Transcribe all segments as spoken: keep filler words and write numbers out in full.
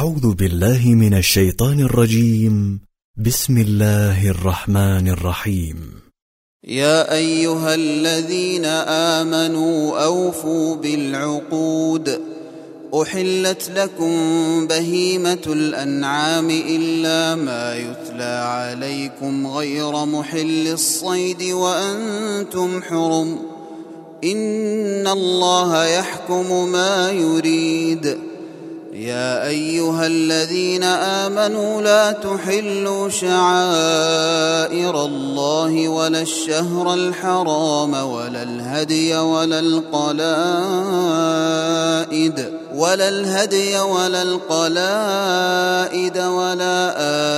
أعوذ بالله من الشيطان الرجيم. بسم الله الرحمن الرحيم. يا أيها الذين آمنوا أوفوا بالعقود. أحلت لكم بهيمة الأنعام إلا ما يتلى عليكم غير محل الصيد وأنتم حرم. إن الله يحكم ما يريد. يا أيها الذين آمنوا لا تحلوا شعائر الله ولا الشهر الحرام ولا الهدي ولا القلائد ولا الهدي ولا القلائد ولا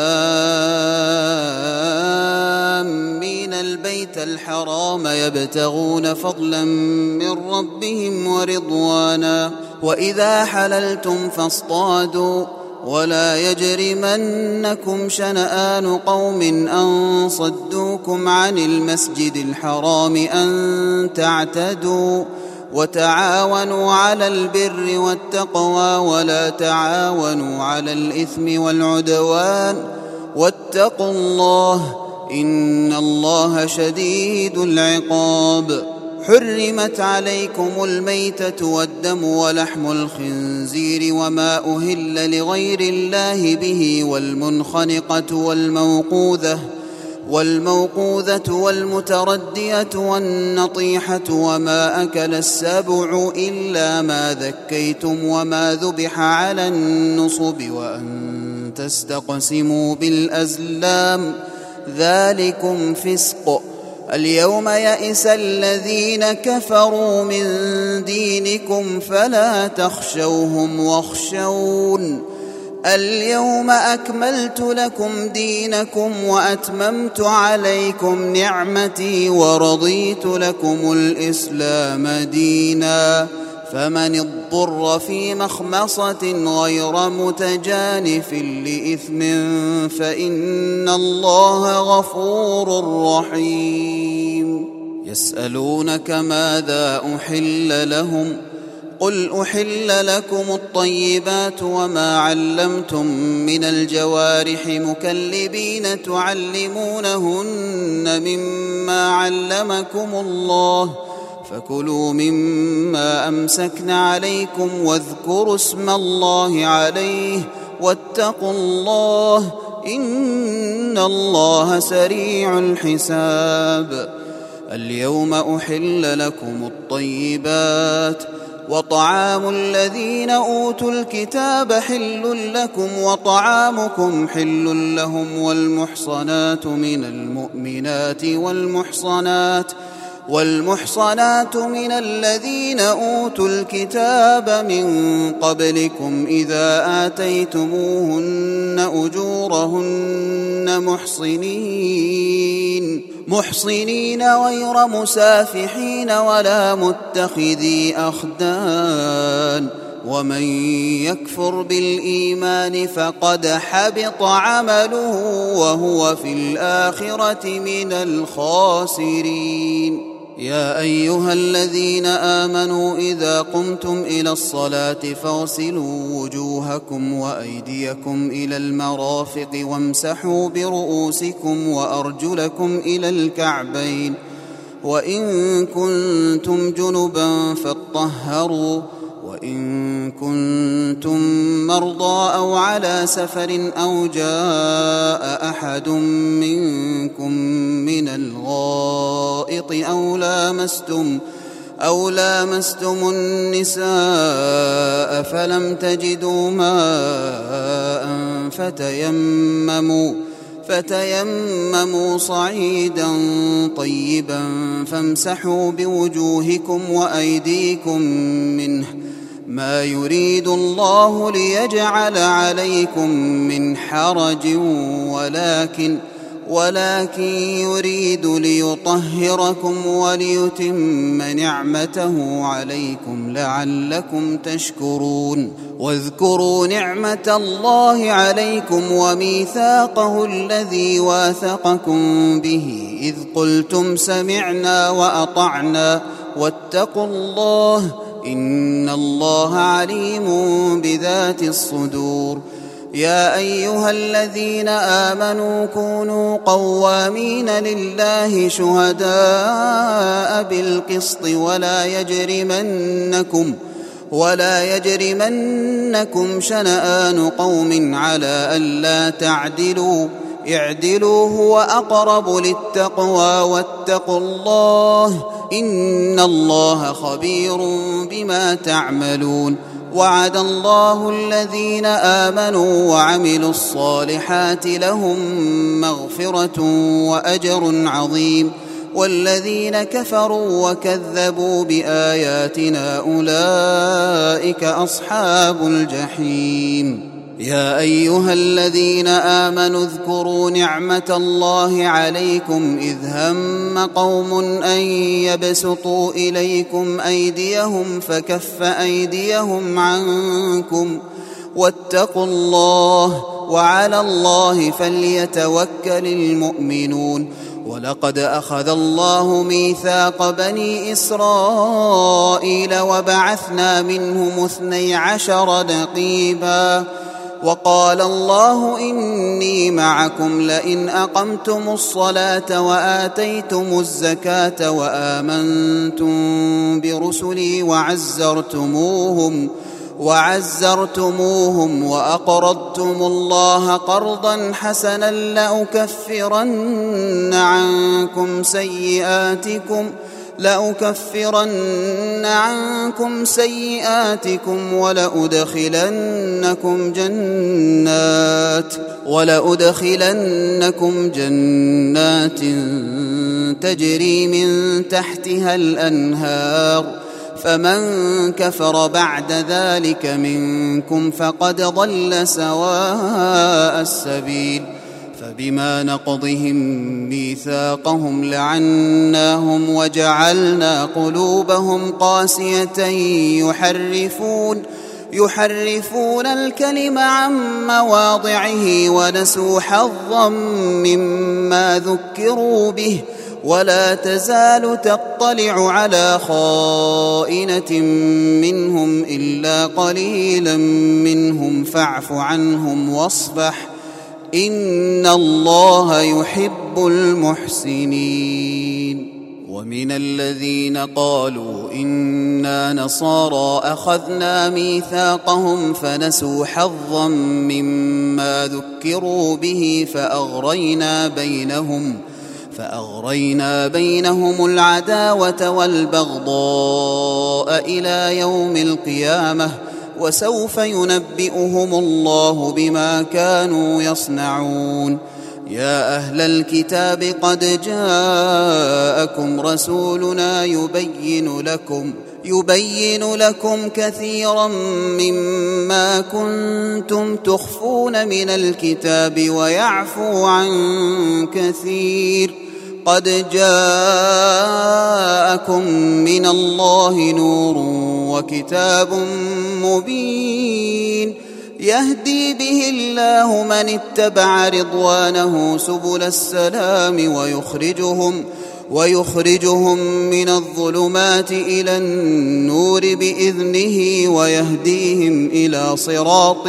آمين البيت الحرام يبتغون فضلا من ربهم ورضوانا. وإذا حللتم فاصطادوا ولا يجرمنكم شنآن قوم أن صدوكم عن المسجد الحرام أن تعتدوا. وتعاونوا على البر والتقوى ولا تعاونوا على الإثم والعدوان واتقوا الله إن الله شديد العقاب. حرمت عليكم الميتة والدم ولحم الخنزير وما أهل لغير الله به والمنخنقة والموقوذة والموقوذة والمتردية والنطيحة وما أكل السبع إلا ما ذكيتم وما ذبح على النصب وأن تستقسموا بالأزلام ذلكم فسق. اليوم يئس الذين كفروا من دينكم فلا تخشوهم واخشون. اليوم أكملت لكم دينكم وأتممت عليكم نعمتي ورضيت لكم الإسلام دينا. فمن اضطر في مخمصة غير متجانف لإثم فإن الله غفور رحيم. يسألونك ماذا أحل لهم قل أحل لكم الطيبات وما علمتم من الجوارح مكلبين تعلمونهن مما علمكم الله فكلوا مما أمسكن عليكم واذكروا اسم الله عليه واتقوا الله إن الله سريع الحساب. اليوم أحل لكم الطيبات وطعام الذين أوتوا الكتاب حل لكم وطعامكم حل لهم والمحصنات من المؤمنات والمحصنات والمحصنات من الذين أوتوا الكتاب من قبلكم إذا آتيتموهن أجورهن محصنين محصنين غير مسافحين ولا متخذي أخدان. ومن يكفر بالإيمان فقد حبط عمله وهو في الآخرة من الخاسرين. يا أيها الذين آمنوا إذا قمتم إلى الصلاة فاغسلوا وجوهكم وأيديكم إلى المرافق وامسحوا برؤوسكم وأرجلكم إلى الكعبين وإن كنتم جنبا فاطهروا وإن كنتم مرضى أو على سفر أو جاء أحد منكم من الغائط أو لامستم أو لامستم النساء فلم تجدوا ماء فتيمموا فتيمموا صعيدا طيبا فامسحوا بوجوهكم وأيديكم منه ما يريد الله ليجعل عليكم من حرج ولكن ولكن يريد ليطهركم وليتم نعمته عليكم لعلكم تشكرون. واذكروا نعمة الله عليكم وميثاقه الذي واثقكم به إذ قلتم سمعنا وأطعنا واتقوا الله إن الله عليم بذات الصدور. يا أيها الذين آمنوا كونوا قوامين لله شهداء بالقسط ولا يجرمنكم ولا يجرمنكم شنآن قوم على ألا تعدلوا اعدلوا هو أقرب للتقوى واتقوا الله إن الله خبير بما تعملون. وعد الله الذين آمنوا وعملوا الصالحات لهم مغفرة وأجر عظيم والذين كفروا وكذبوا بآياتنا أولئك أصحاب الجحيم. يا أيها الذين آمنوا اذكروا نعمة الله عليكم إذ هم قوم أن يبسطوا إليكم أيديهم فكف أيديهم عنكم واتقوا الله وعلى الله فليتوكل المؤمنون. ولقد أخذ الله ميثاق بني إسرائيل وبعثنا منهم اثني عشر نقيبا وقال الله إني معكم لئن أقمتم الصلاة وآتيتم الزكاة وآمنتم برسلي وعزرتموهم وعزرتموهم وأقرضتم الله قرضا حسنا لأكفرن عنكم سيئاتكم لأكفرن عنكم سيئاتكم ولأدخلنكم جنات ولأدخلنكم جنات تجري من تحتها الأنهار فمن كفر بعد ذلك منكم فقد ضل سواء السبيل. فبما نقضهم ميثاقهم لعناهم وجعلنا قلوبهم قاسية يحرفون يحرفون الكلم عن مواضعه ونسوا حظا مما ذكروا به ولا تزال تطلع على خائنة منهم إلا قليلا منهم فاعف عنهم واصفح إن الله يحب المحسنين. ومن الذين قالوا إنا نصارى أخذنا ميثاقهم فنسوا حظا مما ذكروا به فأغرينا بينهم فأغرينا بينهم العداوة والبغضاء إلى يوم القيامة وسوف ينبئهم الله بما كانوا يصنعون. يا أهل الكتاب قد جاءكم رسولنا يبين لكم يبين لكم كثيرا مما كنتم تخفون من الكتاب ويعفو عن كثير قد جاءكم من الله نور وكتاب مبين يهدي به الله من اتبع رضوانه سبل السلام ويخرجهم ويخرجهم من الظلمات إلى النور بإذنه ويهديهم إلى صراط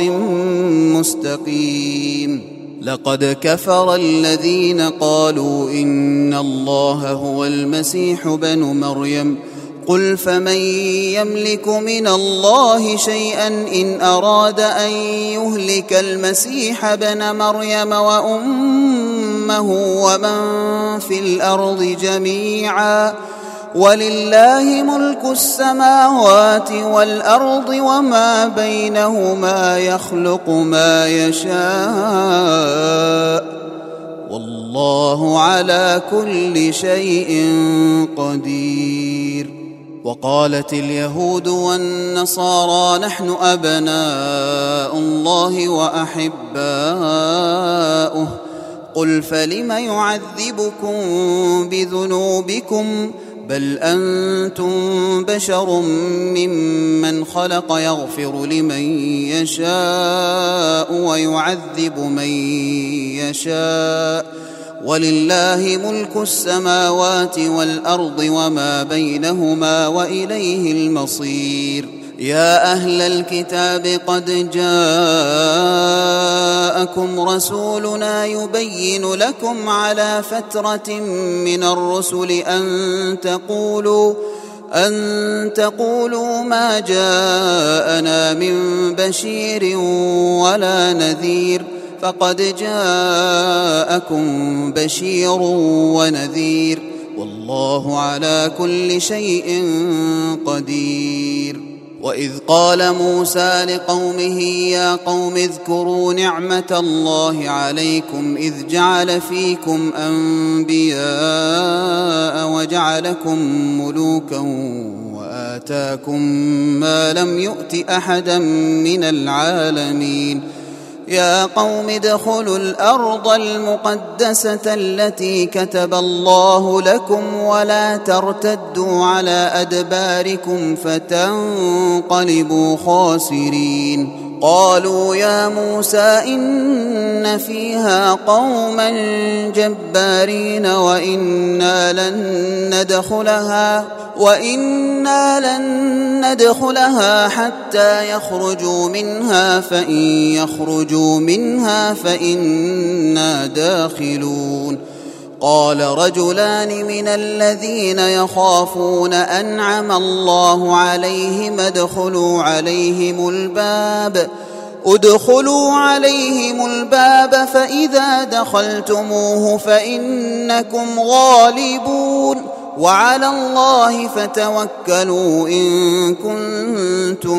مستقيم. لقد كفر الذين قالوا إن الله هو المسيح بن مريم قل فمن يملك من الله شيئا إن أراد أن يهلك المسيح بن مريم وأمه ومن في الأرض جميعا ولله ملك السماوات والأرض وما بينهما يخلق ما يشاء والله على كل شيء قدير. وقالت اليهود والنصارى نحن أبناء الله وأحباؤه قل فلم يعذبكم بذنوبكم بل أنتم بشر ممن خلق يغفر لمن يشاء ويعذب من يشاء ولله ملك السماوات والأرض وما بينهما وإليه المصير. يا أهل الكتاب قد جاءكم رسولنا يبين لكم على فترة من الرسل أن تقولوا أن تقولوا ما جاءنا من بشير ولا نذير، فقد جاءكم بشير ونذير، والله على كل شيء قدير. وإذ قال موسى لقومه يا قوم اذكروا نعمة الله عليكم إذ جعل فيكم أنبياء وجعلكم ملوكا وآتاكم ما لم يؤت أحدا من العالمين. يا قوم ادخلوا الأرض المقدسة التي كتب الله لكم ولا ترتدوا على أدباركم فتنقلبوا خاسرين. قالوا يا موسى إن فيها قوما جبارين وإنا لن ندخلها وإنا لن ندخلها حتى يخرجوا منها فإن يخرجوا منها فإنا داخلون. قال رجلان من الذين يخافون أنعم الله عليهم ادخلوا عليهم الباب ادخلوا عليهم الباب فإذا دخلتموه فإنكم غالبون وعلى الله فتوكلوا إن كنتم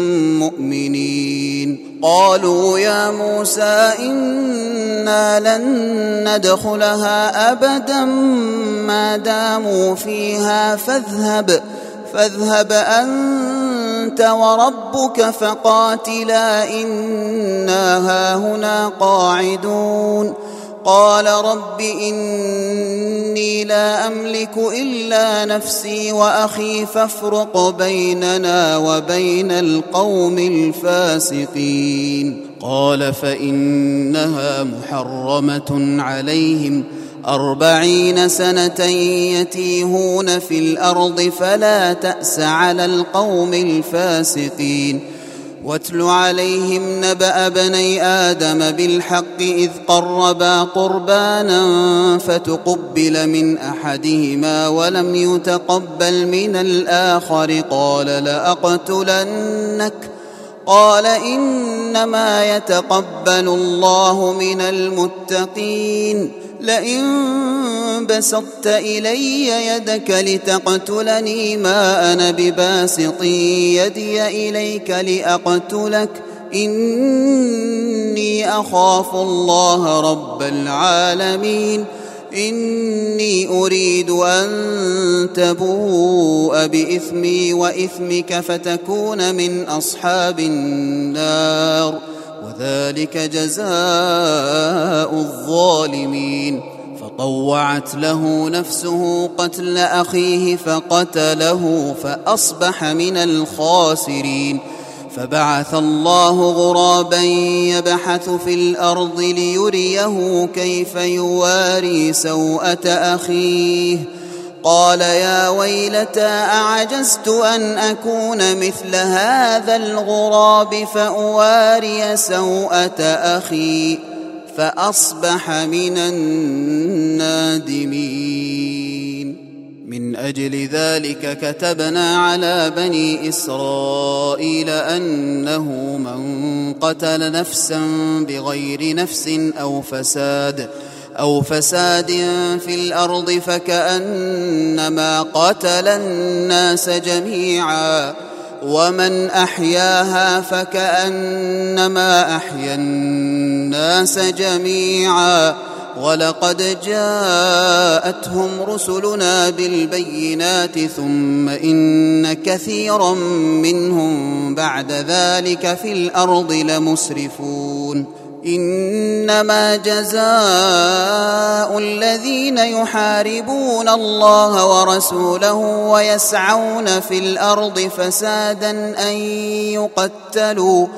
مؤمنين. قالوا يا موسى إنا لن ندخلها أبدا ما داموا فيها فاذهب فاذهب أنت وربك فقاتلا إنا هاهنا قاعدون. قال رب إني لا أملك إلا نفسي وأخي فافرق بيننا وبين القوم الفاسقين. قال فإنها محرمة عليهم أربعين سنة يتيهون في الأرض فلا تأس على القوم الفاسقين. واتل عليهم نبأ بني آدم بالحق إذ قربا قربانا فتقبل من أحدهما ولم يتقبل من الآخر قال لأقتلنك قال إنما يتقبل الله من المتقين. لئن بسطت إلي يدك لتقتلني ما أنا بباسط يدي إليك لأقتلك إني أخاف الله رب العالمين. إني أريد أن تبوء بإثمي وإثمك فتكون من أصحاب النار وذلك جزاء الظالمين. فطوعت له نفسه قتل أخيه فقتله فأصبح من الخاسرين. فبعث الله غرابا يبحث في الأرض ليريه كيف يواري سوءة أخيه قال يا ويلتى أعجزت أن أكون مثل هذا الغراب فأواري سوءة أخي فأصبح من النادمين. من أجل ذلك كتبنا على بني إسرائيل أنه من قتل نفسا بغير نفس أو فساد أو فساد في الأرض فكأنما قتل الناس جميعا ومن أحياها فكأنما أحيا الناس جميعا ولقد جاءتهم رسلنا بالبينات ثم إن كثيرا منهم بعد ذلك في الأرض لمسرفون. إنما جزاء الذين يحاربون الله ورسوله ويسعون في الأرض فسادا أن يقتلوا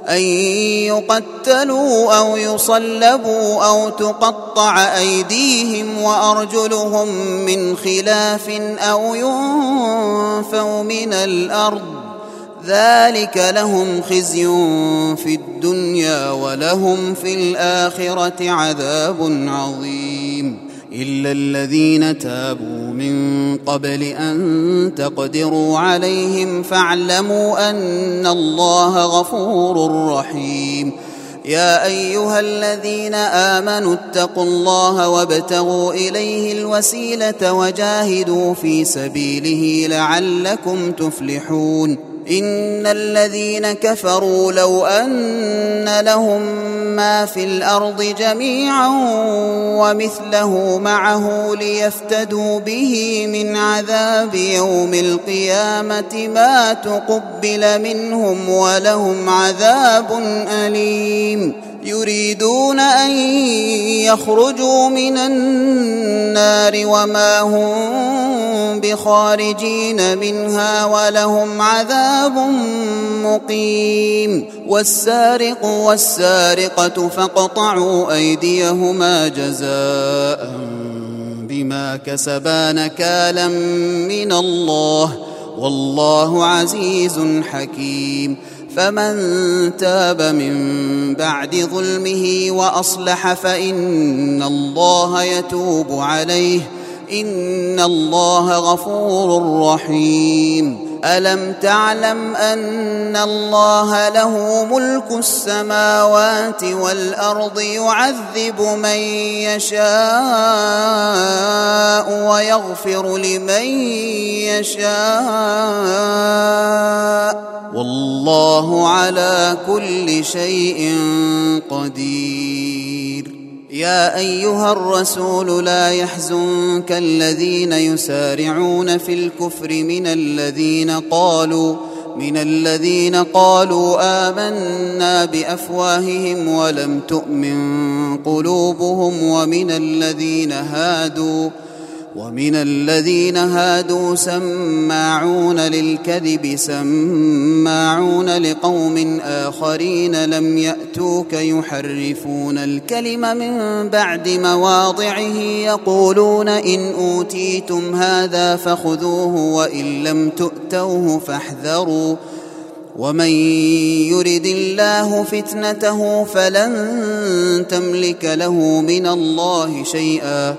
أن يقتلوا أو يصلبوا أو تقطع أيديهم وأرجلهم من خلاف أو ينفوا من الأرض، ذلك لهم خزي في الدنيا ولهم في الآخرة عذاب عظيم. إلا الذين تابوا من قبل أن تقدروا عليهم فاعلموا أن الله غفور رحيم. يا أيها الذين آمنوا اتقوا الله وابتغوا إليه الوسيلة وجاهدوا في سبيله لعلكم تفلحون. إن الذين كفروا لو أن لهم ما في الأرض جميعا ومثله معه ليفتدوا به من عذاب يوم القيامة ما تقبل منهم ولهم عذاب أليم. يريدون أن يخرجوا من النار وما هم بخارجين منها ولهم عذاب مقيم. والسارق والسارقة فاقطعوا أيديهما جزاء بما كسبا نكالا من الله والله عزيز حكيم. فمن تاب من بعد ظلمه وأصلح فإن الله يتوب عليه إن الله غفور رحيم. ألم تعلم أن الله له ملك السماوات والأرض يعذب من يشاء ويغفر لمن يشاء والله على كل شيء قدير. يا أيها الرسول لا يحزنك الذين يسارعون في الكفر من الذين قالوا من الذين قالوا آمنا بأفواههم ولم تؤمن قلوبهم ومن الذين هادوا ومن الذين هادوا سماعون للكذب سماعون لقوم آخرين لم يأتوك يحرفون الكلم من بعد مواضعه يقولون إن أوتيتم هذا فخذوه وإن لم تؤتوه فاحذروا ومن يرد الله فتنته فلن تملك له من الله شيئا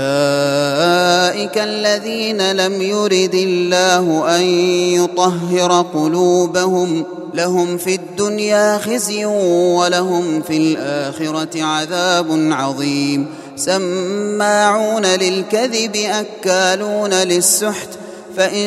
أولئك الذين لم يرد الله أن يطهر قلوبهم لهم في الدنيا خزي ولهم في الآخرة عذاب عظيم. سماعون للكذب أكالون للسحت فإن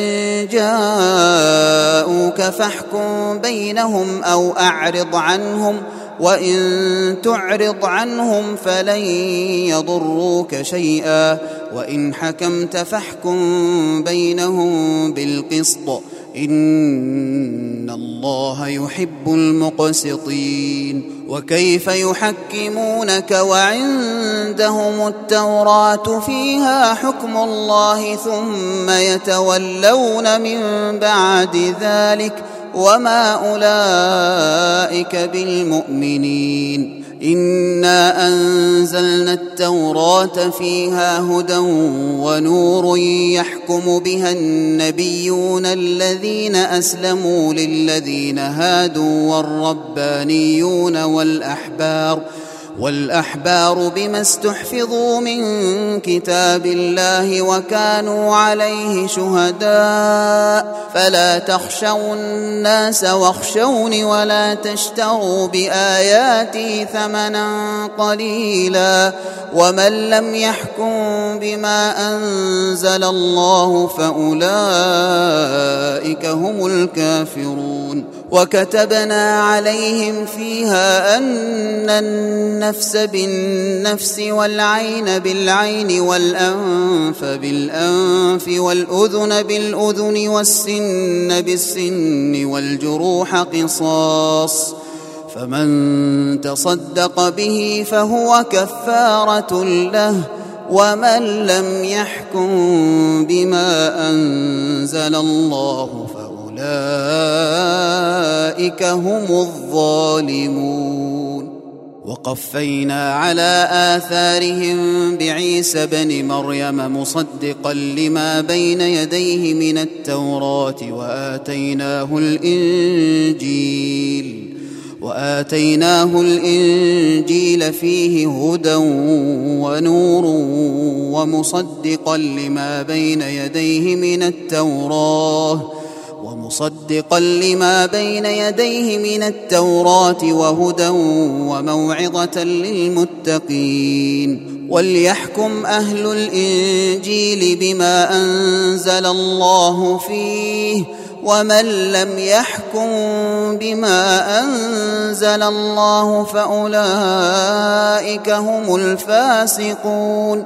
جاءوك فاحكم بينهم أو أعرض عنهم وإن تعرض عنهم فلن يضروك شيئا وإن حكمت فاحكم بينهم بالقسط إن الله يحب المقسطين. وكيف يحكمونك وعندهم التوراة فيها حكم الله ثم يتولون من بعد ذلك وما أولئك بالمؤمنين. إنا أنزلنا التوراة فيها هدى ونور يحكم بها النبيون الذين أسلموا للذين هادوا والربانيون والأحبار والأحبار بما استحفظوا من كتاب الله وكانوا عليه شهداء فلا تخشوا الناس واخشوني ولا تشتروا بآياتي ثمنا قليلا ومن لم يحكم بما أنزل الله فأولئك هم الكافرون. وكتبنا عليهم فيها أن النفس بالنفس والعين بالعين والأنف بالأنف والأذن بالأذن والسن بالسن والجروح قصاص فمن تصدق به فهو كفارة له ومن لم يحكم بما أنزل الله فأولئك فأولئك هم الظالمون. وقفينا على آثارهم بعيسى بن مريم مصدقا لما بين يديه من التوراة وآتيناه الإنجيل وآتيناه الإنجيل فيه هدى ونور ومصدقا لما بين يديه من التوراة ومصدقا لما بين يديه من التوراة وهدى وموعظة للمتقين. وليحكم أهل الإنجيل بما أنزل الله فيه، ومن لم يحكم بما أنزل الله فأولئك هم الفاسقون.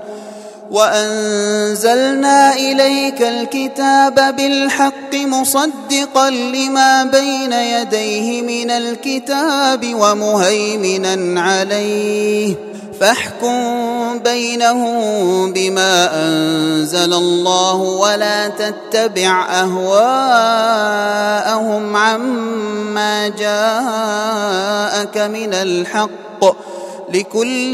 وأنزلنا إليك الكتاب بالحق مصدقا لما بين يديه من الكتاب ومهيمنا عليه، فاحكم بينهم بما أنزل الله ولا تتبع أهواءهم عما جاءك من الحق، لكل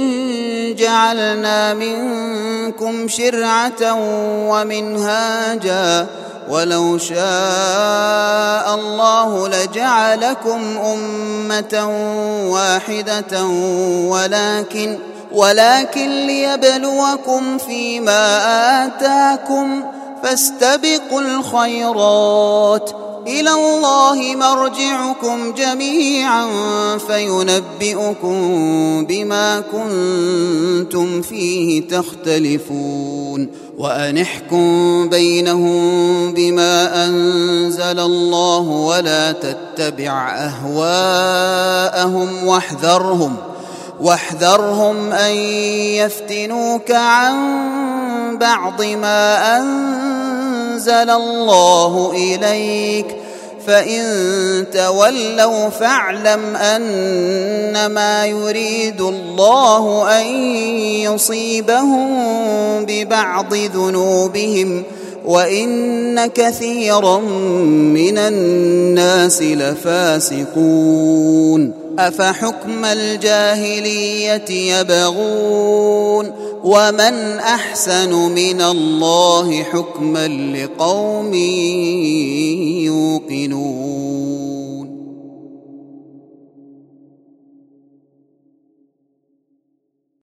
جعلنا منكم شرعة ومنهاجا، ولو شاء الله لجعلكم أمة واحدة ولكن ولكن ليبلوكم فيما آتاكم، فاستبقوا الخيرات، إلى الله مرجعكم جميعا فينبئكم بما كنتم فيه تختلفون. وأن احكم بينهم بما أنزل الله ولا تتبع أهواءهم واحذرهم واحذرهم أن يفتنوك عن بعض ما أنزل الله إليك، فإن تولوا فاعلم أنما يريد الله أن يصيبهم ببعض ذنوبهم، وإن كثيرا من الناس لفاسقون. أفحكم الجاهلية يبغون، ومن أحسن من الله حكما لقوم